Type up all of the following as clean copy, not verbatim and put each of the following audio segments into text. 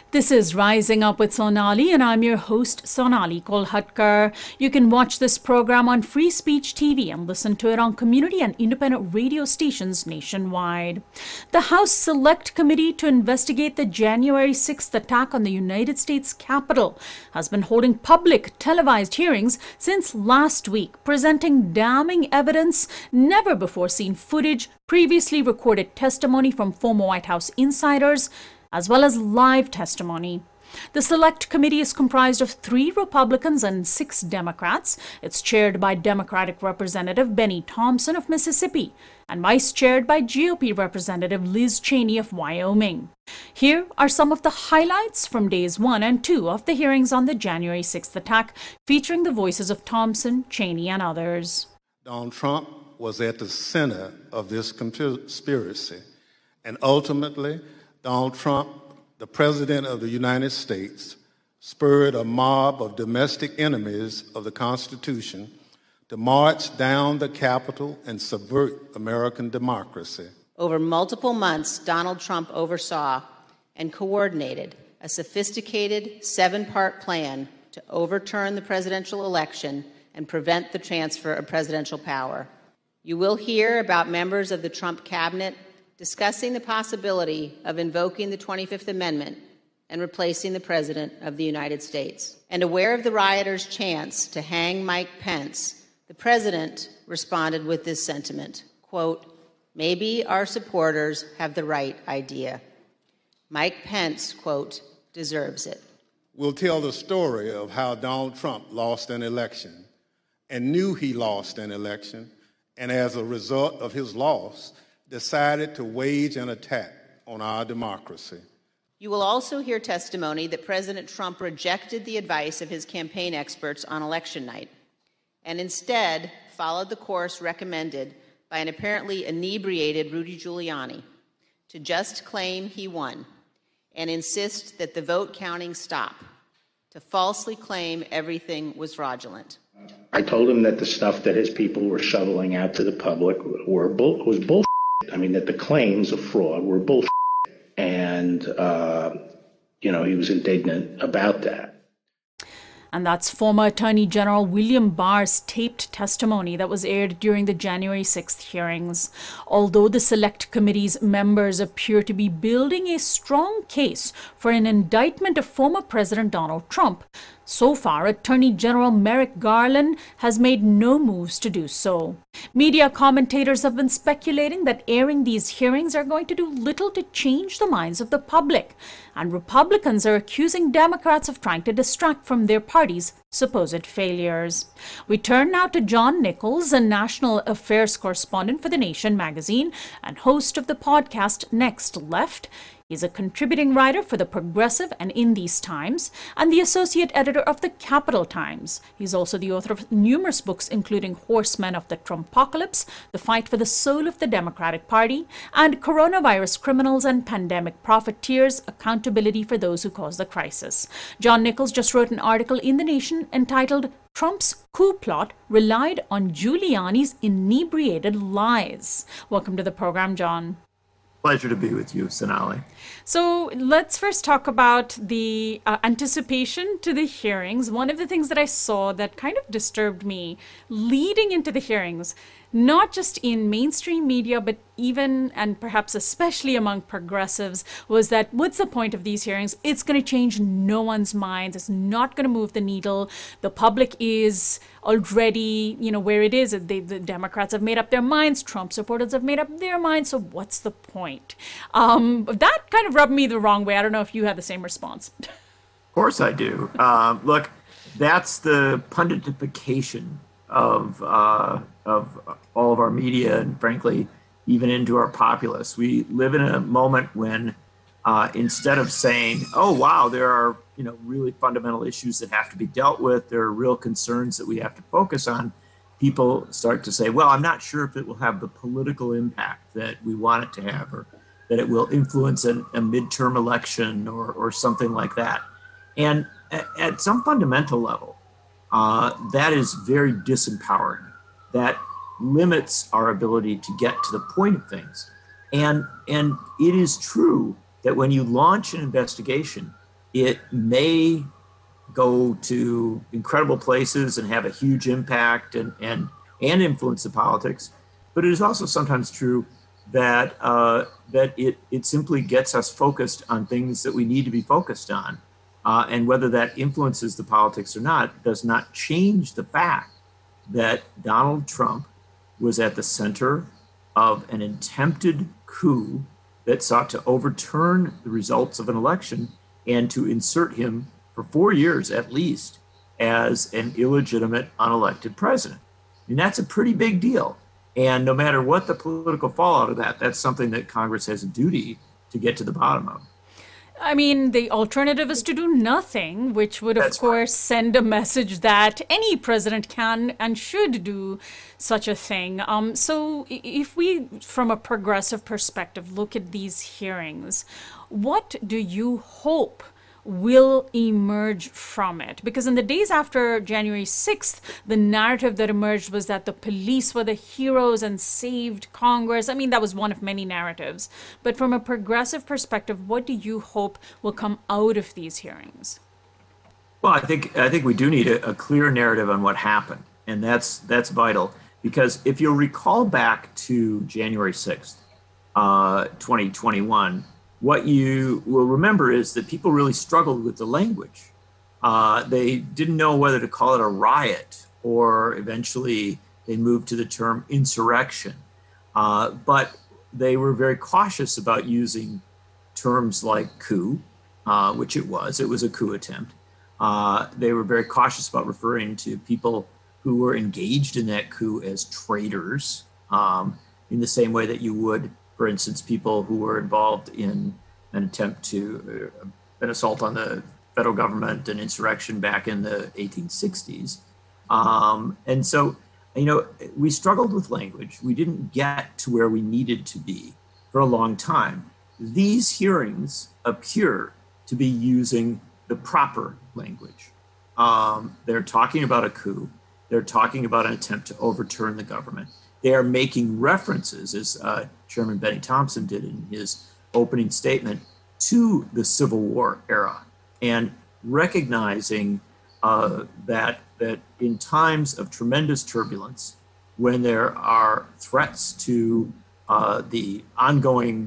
This is Rising Up with Sonali, and I'm your host, Sonali Kolhatkar. You can watch this program on Free Speech TV and listen to it on community and independent radio stations nationwide. The House Select Committee to investigate the January 6th attack on the United States Capitol has been holding public televised hearings since last week, presenting damning evidence, never before seen footage, previously recorded testimony from former White House insiders, as well as live testimony. The Select Committee is comprised of 3 Republicans and 6 Democrats. It's chaired by Democratic Representative Benny Thompson of Mississippi and vice-chaired by GOP Representative Liz Cheney of Wyoming. Here are some of the highlights from days 1 and 2 of the hearings on the January 6th attack, featuring the voices of Thompson, Cheney, and others. Donald Trump was at the center of this conspiracy, and ultimately, Donald Trump, the President of the United States, spurred a mob of domestic enemies of the Constitution to march down the Capitol and subvert American democracy. Over multiple months, Donald Trump oversaw and coordinated a sophisticated 7-part plan to overturn the presidential election and prevent the transfer of presidential power. You will hear about members of the Trump cabinet discussing the possibility of invoking the 25th Amendment and replacing the President of the United States. And aware of the rioters' chance to hang Mike Pence, the President responded with this sentiment, quote, "Maybe our supporters have the right idea. Mike Pence, quote, deserves it." We'll tell the story of how Donald Trump lost an election and knew he lost an election, and as a result of his loss, decided to wage an attack on our democracy. You will also hear testimony that President Trump rejected the advice of his campaign experts on election night and instead followed the course recommended by an apparently inebriated Rudy Giuliani to just claim he won and insist that the vote counting stop, to falsely claim everything was fraudulent. I told him that the stuff that his people were shoveling out to the public was bullshit. I mean, that the claims of fraud were bullshit. And, he was indignant about that. And that's former Attorney General William Barr's taped testimony that was aired during the January 6th hearings. Although the Select Committee's members appear to be building a strong case for an indictment of former President Donald Trump, so far, Attorney General Merrick Garland has made no moves to do so. Media commentators have been speculating that airing these hearings are going to do little to change the minds of the public, and Republicans are accusing Democrats of trying to distract from their party's supposed failures. We turn now to John Nichols, a national affairs correspondent for The Nation magazine and host of the podcast Next Left. He's a contributing writer for The Progressive and In These Times, and the associate editor of The Capital Times. He's also the author of numerous books, including Horsemen of the Trumpocalypse, The Fight for the Soul of the Democratic Party, and Coronavirus Criminals and Pandemic Profiteers, Accountability for Those Who Caused the Crisis. John Nichols just wrote an article in The Nation entitled Trump's Coup Plot Relied on Giuliani's Inebriated Lies. Welcome to the program, John. Pleasure to be with you, Sonali. So let's first talk about the anticipation to the hearings. One of the things that I saw that kind of disturbed me leading into the hearings, not just in mainstream media, but even and perhaps especially among progressives, was that what's the point of these hearings? It's going to change no one's minds. It's not going to move the needle. The public is already, where it is. The Democrats have made up their minds. Trump supporters have made up their minds. So what's the point? That kind of rubbed me the wrong way. I don't know if you had the same response. Of course I do. Look, that's the punditification of all of our media, and frankly, even into our populace. We live in a moment when instead of saying, oh, wow, there are really fundamental issues that have to be dealt with, there are real concerns that we have to focus on, people start to say, well, I'm not sure if it will have the political impact that we want it to have, or that it will influence a midterm election or something like that. And at some fundamental level, that is very disempowering. That limits our ability to get to the point of things. And it is true that when you launch an investigation, it may go to incredible places and have a huge impact and influence the politics. But it is also sometimes true that that it simply gets us focused on things that we need to be focused on. And whether that influences the politics or not does not change the fact that Donald Trump was at the center of an attempted coup that sought to overturn the results of an election and to insert him for 4 years at least as an illegitimate, unelected president. And that's a pretty big deal. And no matter what the political fallout of that, that's something that Congress has a duty to get to the bottom of. I mean, the alternative is to do nothing, which would, of course, send a message that any president can and should do such a thing. So if we, from a progressive perspective, look at these hearings, what do you hope will emerge from it? Because in the days after January 6th, the narrative that emerged was that the police were the heroes and saved Congress. I mean, that was one of many narratives. But from a progressive perspective, what do you hope will come out of these hearings? Well, I think we do need a clear narrative on what happened, and that's vital. Because if you'll recall back to January 6th, 2021, what you will remember is that people really struggled with the language. They didn't know whether to call it a riot, or eventually they moved to the term insurrection. But they were very cautious about using terms like coup, which it was a coup attempt. They were very cautious about referring to people who were engaged in that coup as traitors, in the same way that you would, for instance, people who were involved in an attempt to an assault on the federal government, an insurrection back in the 1860s. And so, we struggled with language. We didn't get to where we needed to be for a long time. These hearings appear to be using the proper language. They're talking about a coup. They're talking about an attempt to overturn the government. They are making references, as Chairman Benny Thompson did in his opening statement, to the Civil War era, and recognizing that in times of tremendous turbulence, when there are threats to the ongoing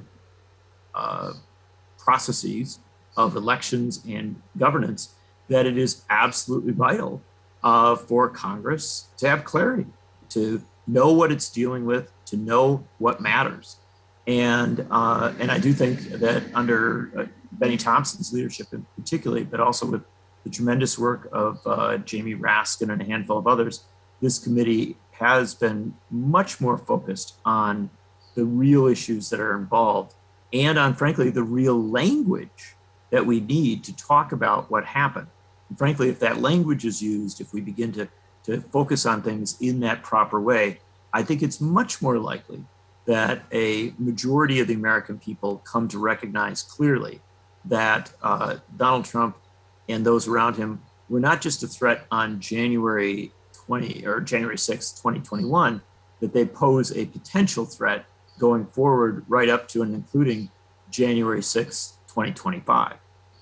processes of elections and governance, that it is absolutely vital for Congress to have clarity, to know what it's dealing with, to know what matters. And I do think that under Benny Thompson's leadership in particularly, but also with the tremendous work of Jamie Raskin and a handful of others, this committee has been much more focused on the real issues that are involved and on, frankly, the real language that we need to talk about what happened. And frankly, if that language is used, if we begin to focus on things in that proper way, I think it's much more likely that a majority of the American people come to recognize clearly that Donald Trump and those around him were not just a threat on January 6th, 2021, that they pose a potential threat going forward right up to and including January 6th, 2025.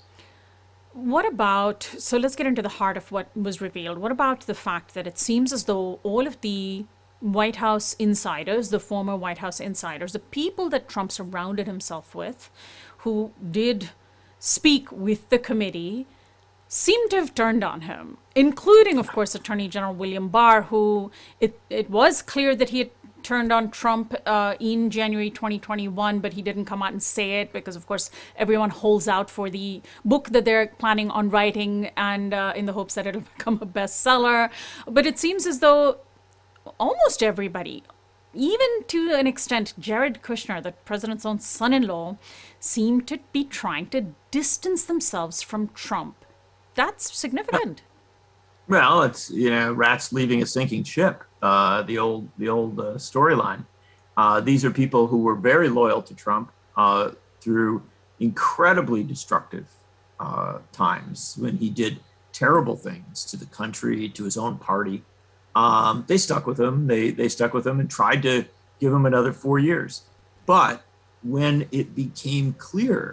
What about, so let's get into the heart of what was revealed. What about the fact that it seems as though all of the White House insiders, the former White House insiders, the people that Trump surrounded himself with, who did speak with the committee, seem to have turned on him, including, of course, Attorney General William Barr, who it was clear that he had turned on Trump in January 2021, but he didn't come out and say it because, of course, everyone holds out for the book that they're planning on writing and in the hopes that it'll become a bestseller. But it seems as though almost everybody, even to an extent, Jared Kushner, the president's own son-in-law, seem to be trying to distance themselves from Trump. That's significant. Well, it's, rats leaving a sinking ship, the old storyline. These are people who were very loyal to Trump through incredibly destructive times when he did terrible things to the country, to his own party. They stuck with him. They stuck with him and tried to give him another 4 years. But when it became clear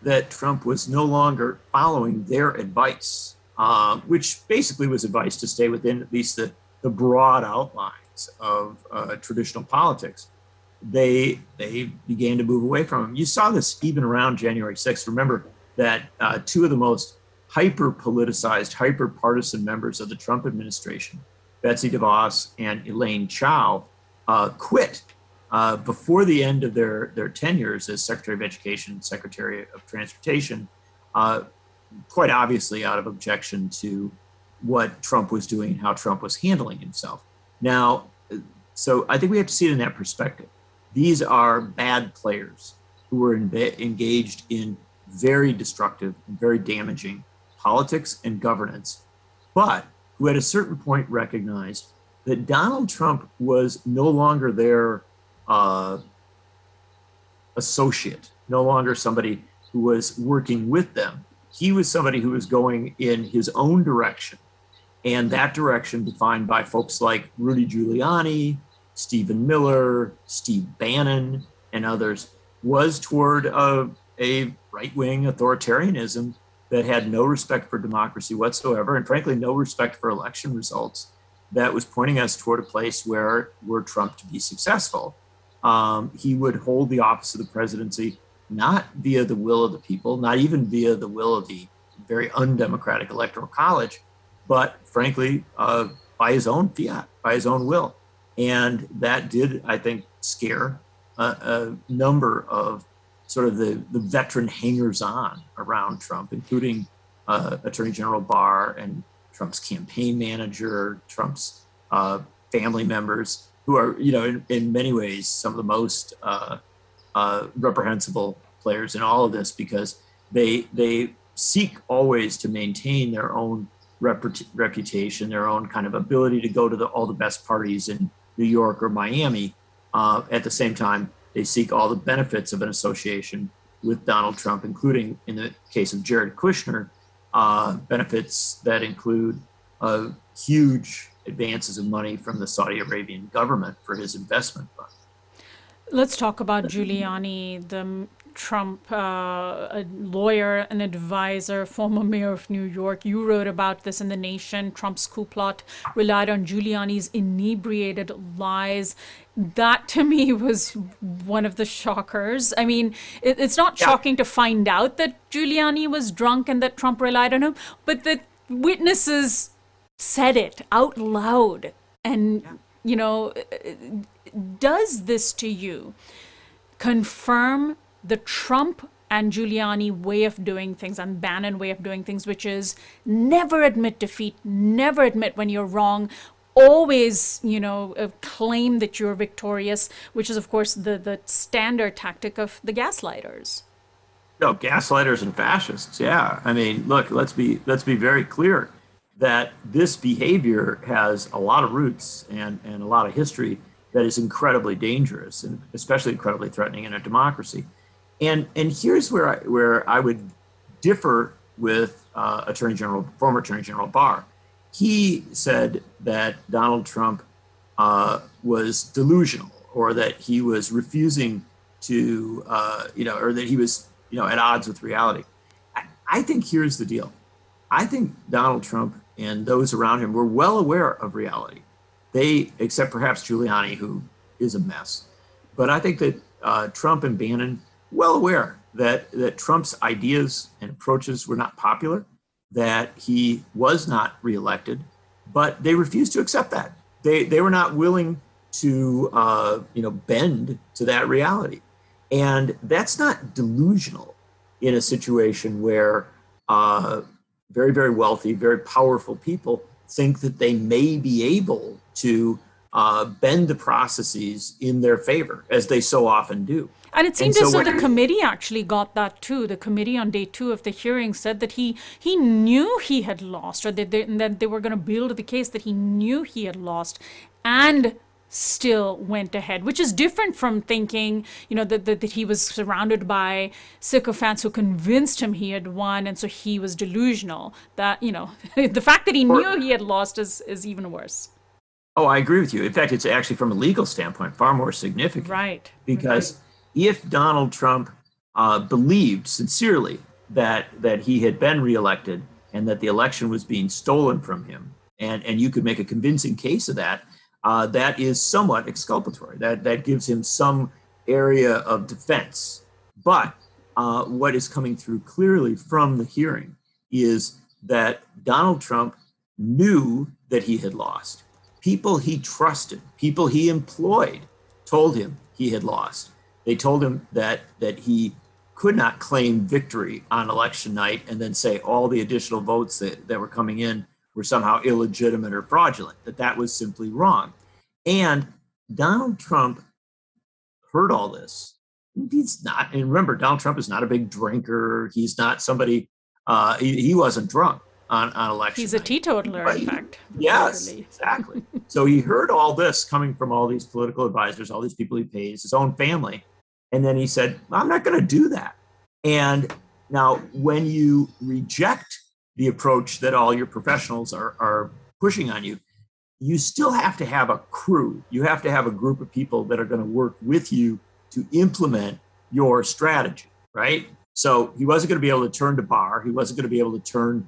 that Trump was no longer following their advice, which basically was advice to stay within at least the broad outlines of traditional politics. They began to move away from him. You saw this even around January 6th. Remember that two of the most hyper-politicized, hyper-partisan members of the Trump administration, Betsy DeVos and Elaine Chao, quit before the end of their tenures as Secretary of Education and Secretary of Transportation, quite obviously out of objection to what Trump was doing and how Trump was handling himself. Now, so I think we have to see it in that perspective. These are bad players who were engaged in very destructive and very damaging politics and governance, but who at a certain point recognized that Donald Trump was no longer their associate, no longer somebody who was working with them. He was somebody who was going in his own direction, and that direction defined by folks like Rudy Giuliani, Stephen Miller, Steve Bannon, and others, was toward a right-wing authoritarianism that had no respect for democracy whatsoever, and frankly, no respect for election results, that was pointing us toward a place where were Trump to be successful, he would hold the office of the presidency not via the will of the people, not even via the will of the very undemocratic Electoral College, but frankly, by his own fiat, by his own will. And that did, I think, scare a number of sort of the veteran hangers-on around Trump, including Attorney General Barr and Trump's campaign manager, Trump's family members, who are, in many ways, some of the most reprehensible players in all of this, because they seek always to maintain their own reputation, their own kind of ability to go to all the best parties in New York or Miami. At the same time, they seek all the benefits of an association with Donald Trump, including, in the case of Jared Kushner, benefits that include huge advances of money from the Saudi Arabian government for his investment fund. Let's talk about Giuliani, the Trump a lawyer, an advisor, former mayor of New York. You wrote about this in The Nation. Trump's coup plot relied on Giuliani's inebriated lies. That, to me, was one of the shockers. I mean, it's not shocking to find out that Giuliani was drunk and that Trump relied on him, but that witnesses said it out loud. And, does this to you confirm the Trump and Giuliani way of doing things and Bannon way of doing things, which is never admit defeat, never admit when you're wrong, always, claim that you're victorious, which is, of course, the standard tactic of the gaslighters. No, gaslighters and fascists. Yeah. I mean, look, let's be very clear that this behavior has a lot of roots and a lot of history that is incredibly dangerous and especially incredibly threatening in a democracy. And here's where I would differ with former Attorney General Barr. He said that Donald Trump was delusional, or that he was refusing to, or that he was, at odds with reality. I think here's the deal. I think Donald Trump and those around him were well aware of reality. They, except perhaps Giuliani, who is a mess. But I think that Trump and Bannon, well aware that Trump's ideas and approaches were not popular, that he was not reelected, but they refused to accept that. They were not willing to bend to that reality. And that's not delusional in a situation where very, very wealthy, very powerful people think that they may be able to bend the processes in their favor, as they so often do. And it seemed as though the committee actually got that too. The committee on day 2 of the hearing said that he knew he had lost, or that they were going to build the case that he knew he had lost and still went ahead, which is different from thinking, that he was surrounded by sycophants who convinced him he had won, and so he was delusional. That, the fact that he knew he had lost is even worse. Oh, I agree with you. In fact, it's actually, from a legal standpoint, far more significant. Right. Because if Donald Trump believed sincerely that he had been reelected and that the election was being stolen from him, and you could make a convincing case of that, that is somewhat exculpatory. That gives him some area of defense. But what is coming through clearly from the hearing is that Donald Trump knew that he had lost. People he trusted, people he employed, told him he had lost. They told him that he could not claim victory on election night and then say all the additional votes that were coming in were somehow illegitimate or fraudulent, that was simply wrong. And Donald Trump heard all this. He's not, and remember, Donald Trump is not a big drinker. He's not somebody, he wasn't drunk on election He's a night. teetotaler, in fact. Yes, literally. exactly. So he heard all this coming from all these political advisors, all these people he pays, his own family. And then he said, I'm not going to do that. And now when you reject the approach that all your professionals are pushing on you, you still have to have a crew. You have to have a group of people that are going to work with you to implement your strategy, right? So he wasn't going to be able to turn to Barr. He wasn't going to be able to turn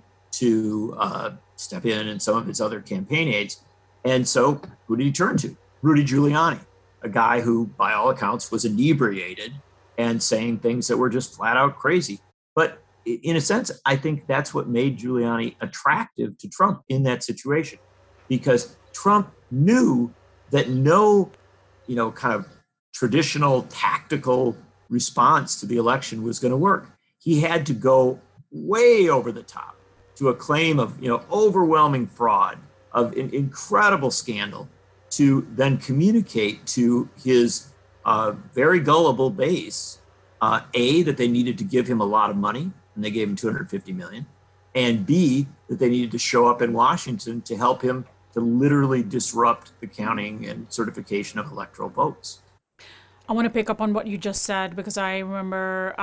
to Stepien and some of his other campaign aides. And so who did he turn to? Rudy Giuliani, a guy who, by all accounts, was inebriated and saying things that were just flat out crazy. But in a sense, I think that's what made Giuliani attractive to Trump in that situation, because Trump knew that no, kind of traditional tactical response to the election was going to work. He had to go way over the top to a claim of, overwhelming fraud, of an incredible scandal, to then communicate to his very gullible base, A, that they needed to give him a lot of money, and they gave him $250 million, and B, that they needed to show up in Washington to help him to literally disrupt the counting and certification of electoral votes. I want to pick up on what you just said, because I remember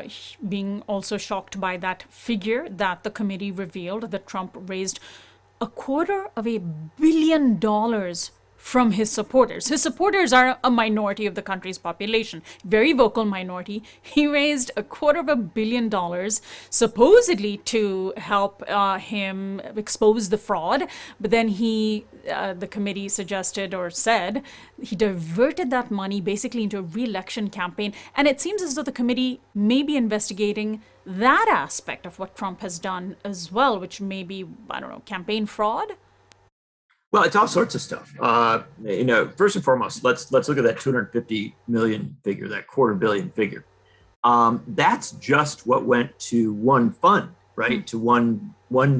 being also shocked by that figure that the committee revealed, that Trump raised $250 million from his supporters. His supporters are a minority of the country's population, very vocal minority. He raised $250 million supposedly to help him expose the fraud, but then the committee suggested or said he diverted that money basically into a re-election campaign. And it seems as though the committee may be investigating that aspect of what Trump has done as well, which may be, campaign fraud. Well, it's all sorts of stuff. First and foremost, let's look at that 250 million figure, that $250 million figure. That's just what went to one fund, right? To one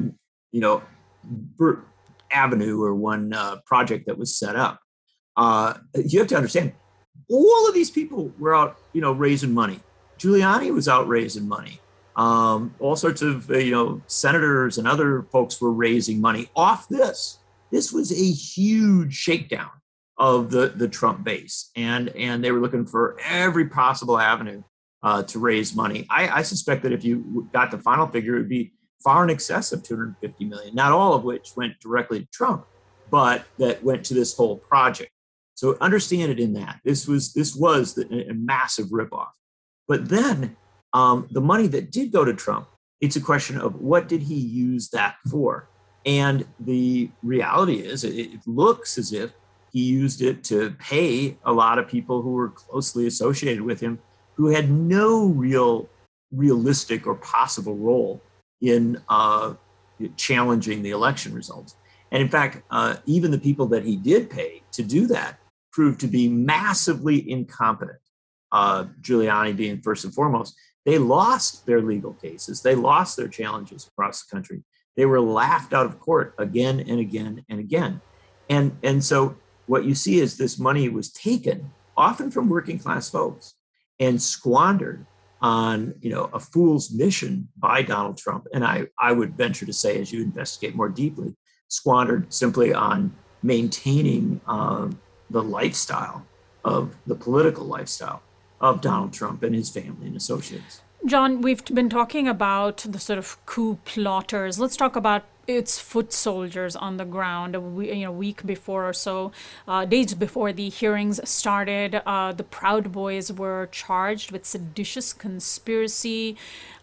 avenue or one project that was set up. You have to understand, all of these people were out, raising money. Giuliani was out raising money. All sorts of, senators and other folks were raising money off this. This was a huge shakedown of the Trump base, and they were looking for every possible avenue to raise money. I suspect that if you got the final figure, it would be far in excess of $250 million, not all of which went directly to Trump, but that went to this whole project. So understand it in that. This was a massive ripoff. But then the money that did go to Trump, it's a question of what did he use that for? And the reality is, it looks as if he used it to pay a lot of people who were closely associated with him, who had no realistic or possible role in challenging the election results. And in fact, even the people that he did pay to do that proved to be massively incompetent. Giuliani being first and foremost. They lost their legal cases. They lost their challenges across the country. They were laughed out of court again and again and again. And so what you see is this money was taken, often from working class folks, and squandered on a fool's mission by Donald Trump. And I would venture to say, as you investigate more deeply, squandered simply on maintaining the lifestyle of the political lifestyle of Donald Trump and his family and associates. John, we've been talking about the sort of coup plotters. Let's talk about its foot soldiers on the ground. Week before or so, days before the hearings started, the Proud Boys were charged with seditious conspiracy.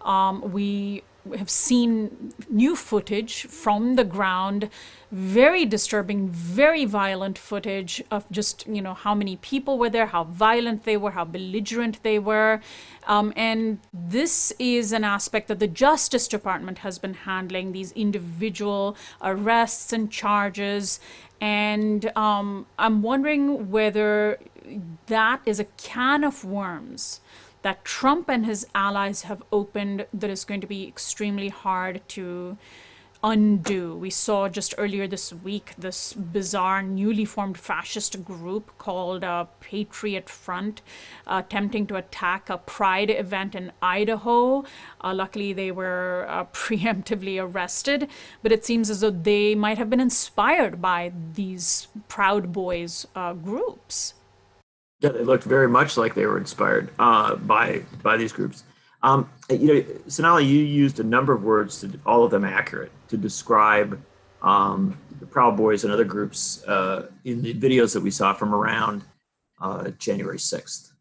We have seen new footage from the ground, very disturbing, very violent footage of just, how many people were there, how violent they were, how belligerent they were. And this is an aspect that the Justice Department has been handling, these individual arrests and charges. And I'm wondering whether that is a can of worms that Trump and his allies have opened that is going to be extremely hard to undo. We saw just earlier this week this bizarre newly formed fascist group called Patriot Front attempting to attack a Pride event in Idaho. Luckily, they were preemptively arrested, but it seems as though they might have been inspired by these Proud Boys groups. Yeah, they looked very much like they were inspired by these groups. Sonali, you used a number of words, all of them accurate, to describe the Proud Boys and other groups in the videos that we saw from around January 6th,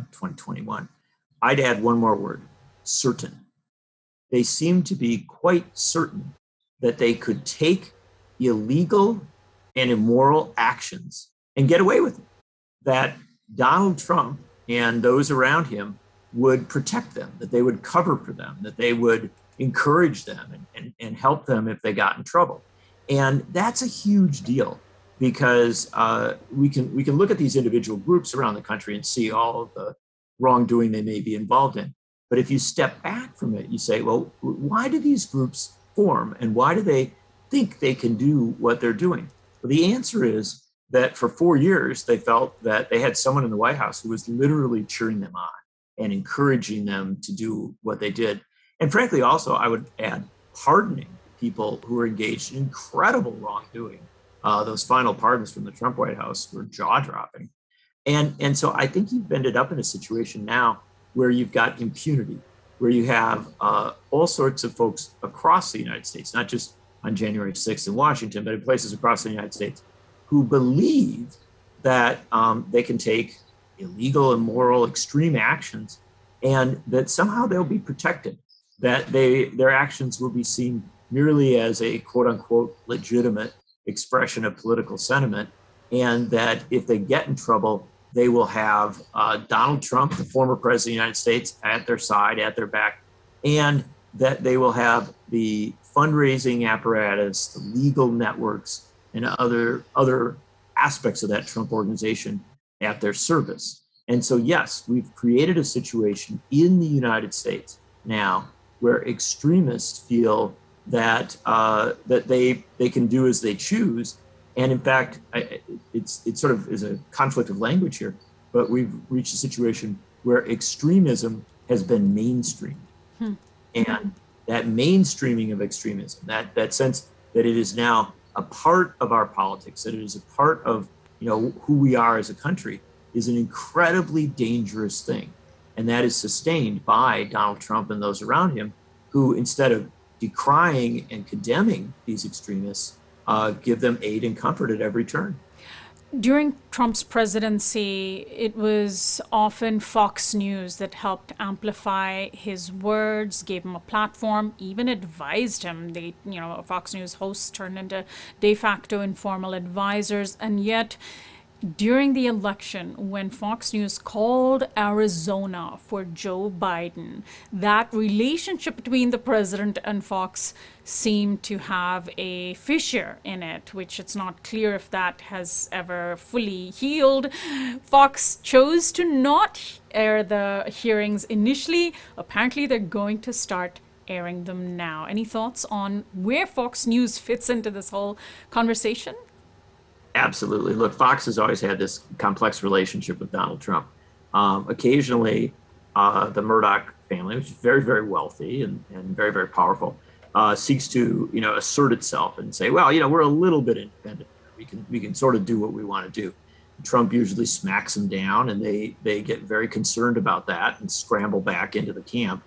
2021. I'd add one more word: certain. They seem to be quite certain that they could take illegal and immoral actions and get away with it. That Donald Trump and those around him would protect them, that they would cover for them, that they would encourage them and help them if they got in trouble. And that's a huge deal because we can look at these individual groups around the country and see all of the wrongdoing they may be involved in. But if you step back from it, you say, well, why do these groups form and why do they think they can do what they're doing? Well, the answer is that for 4 years, they felt that they had someone in the White House who was literally cheering them on and encouraging them to do what they did. And frankly, also, I would add, pardoning people who were engaged in incredible wrongdoing. Those final pardons from the Trump White House were jaw-dropping. And so I think you've ended up in a situation now where you've got impunity, where you have all sorts of folks across the United States, not just on January 6th in Washington, but in places across the United States, who believe that they can take illegal, immoral, extreme actions, and that somehow they'll be protected, that their actions will be seen merely as a quote unquote legitimate expression of political sentiment, and that if they get in trouble, they will have Donald Trump, the former president of the United States, at their side, at their back, and that they will have the fundraising apparatus, the legal networks, and other aspects of that Trump organization at their service. And so, yes, we've created a situation in the United States now where extremists feel that that they can do as they choose. And in fact, it sort of is a conflict of language here, but we've reached a situation where extremism has been mainstreamed. And that mainstreaming of extremism, that sense that it is now a part of our politics, that it is a part of who we are as a country, is an incredibly dangerous thing. And that is sustained by Donald Trump and those around him, who instead of decrying and condemning these extremists, give them aid and comfort at every turn. During Trump's presidency, it was often Fox News that helped amplify his words, gave him a platform, even advised him. Fox News hosts turned into de facto informal advisors. And yet, during the election, when Fox News called Arizona for Joe Biden, that relationship between the president and Fox seemed to have a fissure in it, which it's not clear if that has ever fully healed. Fox chose to not air the hearings initially. Apparently, they're going to start airing them now. Any thoughts on where Fox News fits into this whole conversation? Absolutely. Look, Fox has always had this complex relationship with Donald Trump. Occasionally, the Murdoch family, which is very, very wealthy and very, very powerful, seeks to assert itself and say, well, we're a little bit independent. We can sort of do what we want to do. Trump usually smacks them down, and they get very concerned about that and scramble back into the camp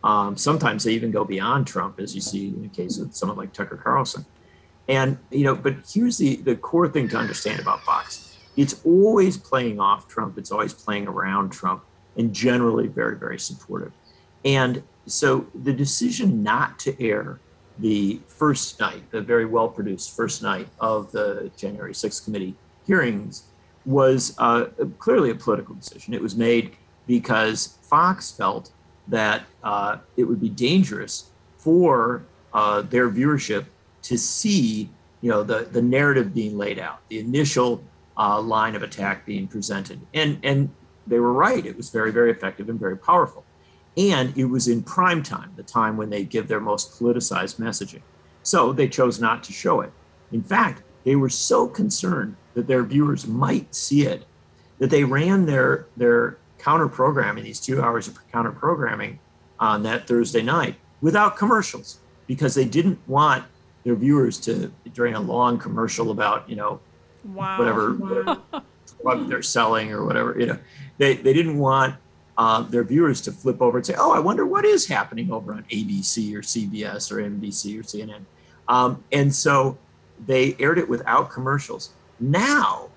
Sometimes they even go beyond Trump, as you see in the case of someone like Tucker Carlson. And, but here's the core thing to understand about Fox. It's always playing off Trump. It's always playing around Trump, and generally very, very supportive. And so the decision not to air the first night, the very well-produced first night of the January 6th committee hearings was clearly a political decision. It was made because Fox felt that it would be dangerous for their viewership to see, the narrative being laid out, the initial line of attack being presented. And they were right. It was very, very effective and very powerful. And it was in prime time, the time when they give their most politicized messaging. So they chose not to show it. In fact, they were so concerned that their viewers might see it that they ran their counter programming, these 2 hours of counter programming on that Thursday night without commercials, because they didn't want their viewers to, during a long commercial about, whatever drug they're selling or whatever, they didn't want their viewers to flip over and say, oh, I wonder what is happening over on ABC or CBS or NBC or CNN. And so they aired it without commercials. Now,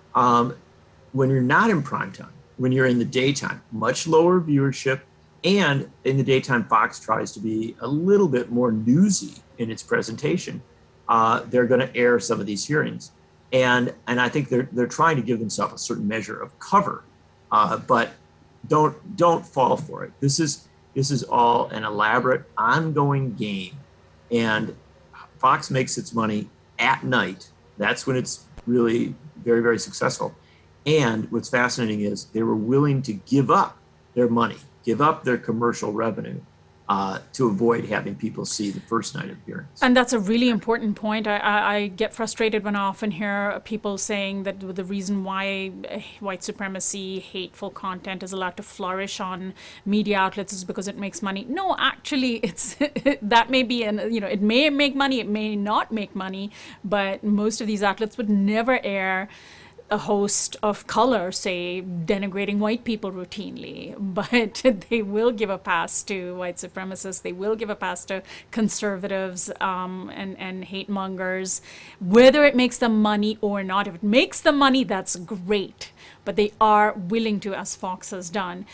when you're not in prime time, when you're in the daytime, much lower viewership, and in the daytime, Fox tries to be a little bit more newsy in its presentation. They're going to air some of these hearings, and I think they're trying to give themselves a certain measure of cover, but don't fall for it. This is all an elaborate, ongoing game, and Fox makes its money at night. That's when it's really very, very successful. And what's fascinating is they were willing to give up their money, give up their commercial revenue to avoid having people see the first night of hearings. And that's a really important point. I get frustrated when I often hear people saying that the reason why white supremacy, hateful content is allowed to flourish on media outlets is because it makes money. No, actually, it's that may be, it may make money, it may not make money, but most of these outlets would never air a host of color, say, denigrating white people routinely, but they will give a pass to white supremacists. They will give a pass to conservatives and hate mongers, whether it makes them money or not. If it makes them money, that's great. But they are willing to, as Fox has done,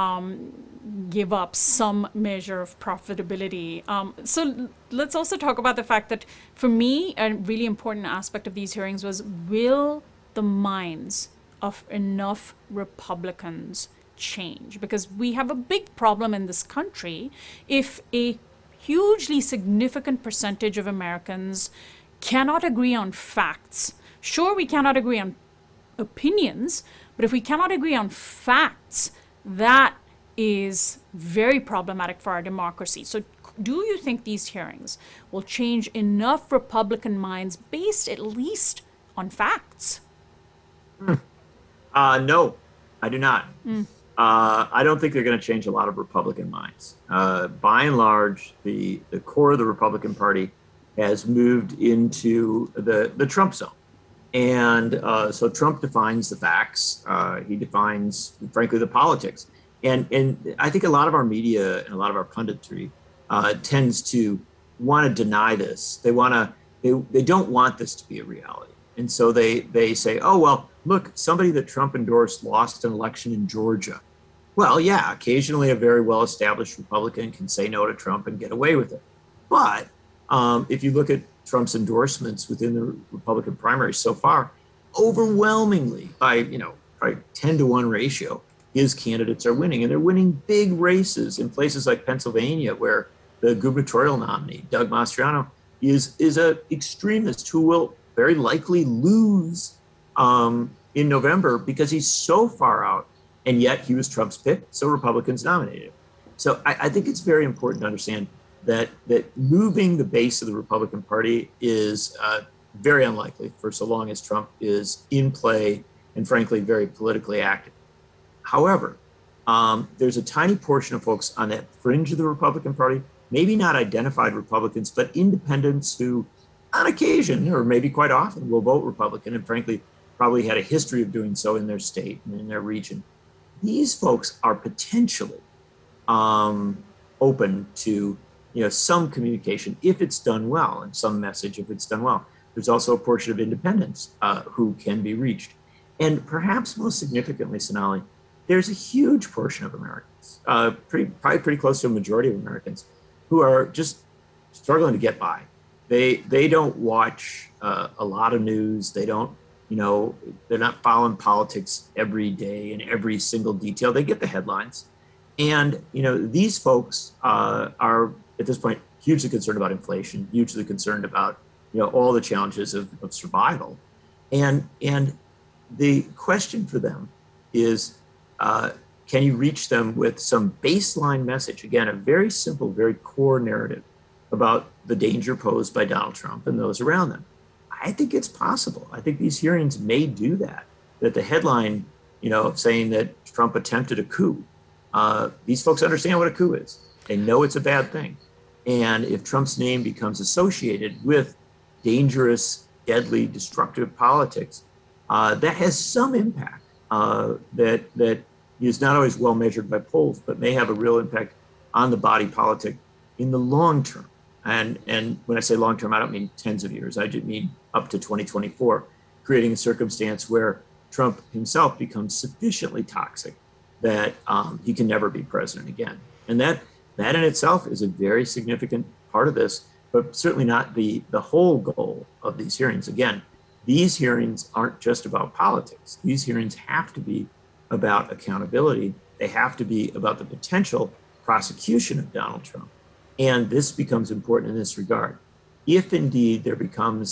give up some measure of profitability. So let's also talk about the fact that, for me, a really important aspect of these hearings was, will the minds of enough Republicans change? Because we have a big problem in this country if a hugely significant percentage of Americans cannot agree on facts. Sure, we cannot agree on opinions, but if we cannot agree on facts, that is very problematic for our democracy. So do you think these hearings will change enough Republican minds based at least on facts? No, I do not. I don't think they're going to change a lot of Republican minds. By and large, the core of the Republican Party has moved into the Trump zone. And so Trump defines the facts. He defines, frankly, the politics. And I think a lot of our media and a lot of our punditry tends to want to deny this. They don't want this to be a reality. And so they say, oh, well, look, somebody that Trump endorsed lost an election in Georgia. Well, yeah, occasionally a very well-established Republican can say no to Trump and get away with it. But if you look at Trump's endorsements within the Republican primary so far, overwhelmingly by, probably 10-to-1 ratio, his candidates are winning. And they're winning big races in places like Pennsylvania, where the gubernatorial nominee, Doug Mastriano, is an extremist who will very likely lose in November because he's so far out, and yet he was Trump's pick, so Republicans nominated him. So I think it's very important to understand that moving the base of the Republican Party is very unlikely for so long as Trump is in play and, frankly, very politically active. However, there's a tiny portion of folks on that fringe of the Republican Party, maybe not identified Republicans, but independents who, on occasion, or maybe quite often, will vote Republican, and frankly, probably had a history of doing so in their state and in their region. These folks are potentially open to some communication if it's done well, and some message if it's done well. There's also a portion of independents who can be reached. And perhaps most significantly, Sonali, there's a huge portion of Americans, probably pretty close to a majority of Americans, who are just struggling to get by. They don't watch a lot of news. They don't, they're not following politics every day and every single detail. They get the headlines. And, these folks are at this point hugely concerned about inflation, hugely concerned about, all the challenges of survival. And the question for them is, can you reach them with some baseline message? Again, a very simple, very core narrative about the danger posed by Donald Trump and those around them. I think it's possible. I think these hearings may do that the headline, saying that Trump attempted a coup, these folks understand what a coup is. They know it's a bad thing. And if Trump's name becomes associated with dangerous, deadly, destructive politics, that has some impact that is not always well measured by polls, but may have a real impact on the body politic in the long term. And when I say long term, I don't mean tens of years. I just mean up to 2024, creating a circumstance where Trump himself becomes sufficiently toxic that he can never be president again. And that in itself is a very significant part of this, but certainly not the whole goal of these hearings. Again, these hearings aren't just about politics. These hearings have to be about accountability. They have to be about the potential prosecution of Donald Trump. And this becomes important in this regard. If indeed there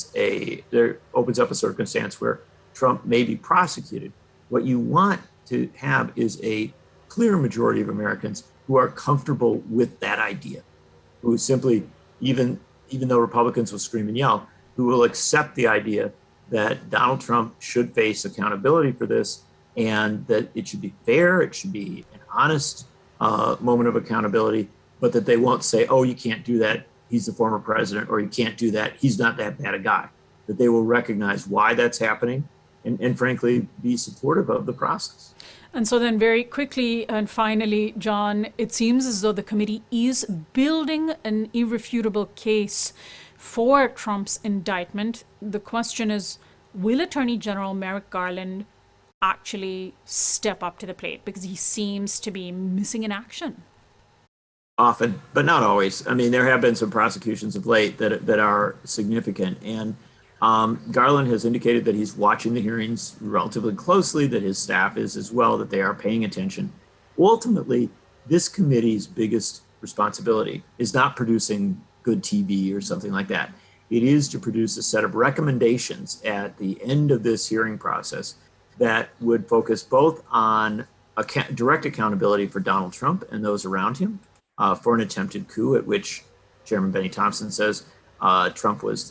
opens up a circumstance where Trump may be prosecuted, what you want to have is a clear majority of Americans who are comfortable with that idea, who simply, even though Republicans will scream and yell, who will accept the idea that Donald Trump should face accountability for this, and that it should be fair, it should be an honest moment of accountability, but that they won't say, oh, you can't do that, he's the former president, or you can't do that, he's not that bad a guy. That they will recognize why that's happening and frankly, be supportive of the process. And so then very quickly and finally, John, it seems as though the committee is building an irrefutable case for Trump's indictment. The question is, will Attorney General Merrick Garland actually step up to the plate? Because he seems to be missing in action. Often, but not always. I mean, there have been some prosecutions of late that are significant. And Garland has indicated that he's watching the hearings relatively closely, that his staff is as well, that they are paying attention. Ultimately, this committee's biggest responsibility is not producing good TV or something like that. It is to produce a set of recommendations at the end of this hearing process that would focus both on direct accountability for Donald Trump and those around him for an attempted coup, at which Chairman Benny Thompson says Trump was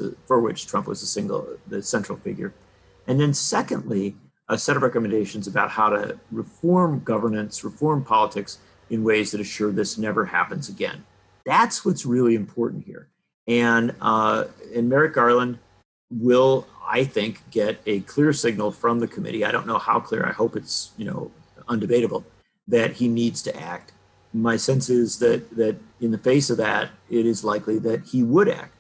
the central figure. And then secondly, a set of recommendations about how to reform governance, reform politics in ways that assure this never happens again. That's what's really important here. And Merrick Garland will, I think, get a clear signal from the committee. I don't know how clear. I hope it's undebatable that he needs to act. My sense is that in the face of that, it is likely that he would act.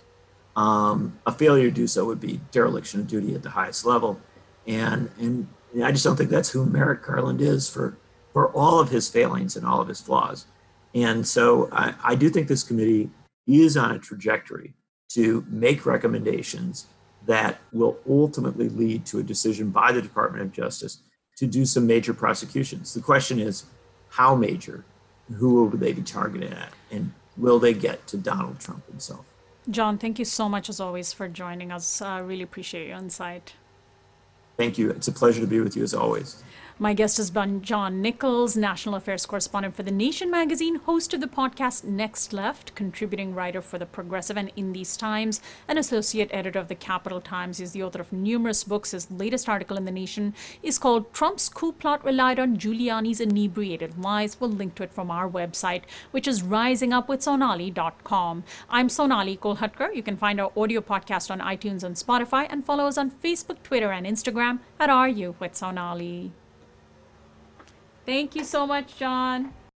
A failure to do so would be dereliction of duty at the highest level. And I just don't think that's who Merrick Garland is for all of his failings and all of his flaws. And so I do think this committee is on a trajectory to make recommendations that will ultimately lead to a decision by the Department of Justice to do some major prosecutions. The question is, how major? Who will they be targeted at? And will they get to Donald Trump himself? John, thank you so much, as always, for joining us. I really appreciate your insight. Thank you. It's a pleasure to be with you, as always. My guest has been John Nichols, national affairs correspondent for The Nation magazine, host of the podcast Next Left, contributing writer for The Progressive and In These Times, and associate editor of The Capital Times. He's the author of numerous books. His latest article in The Nation is called Trump's Coup Plot Relied on Giuliani's Inebriated Lies. We'll link to it from our website, which is risingupwithsonali.com. I'm Sonali Kolhatkar. You can find our audio podcast on iTunes and Spotify, and follow us on Facebook, Twitter, and Instagram at RU with Sonali. Thank you so much, John.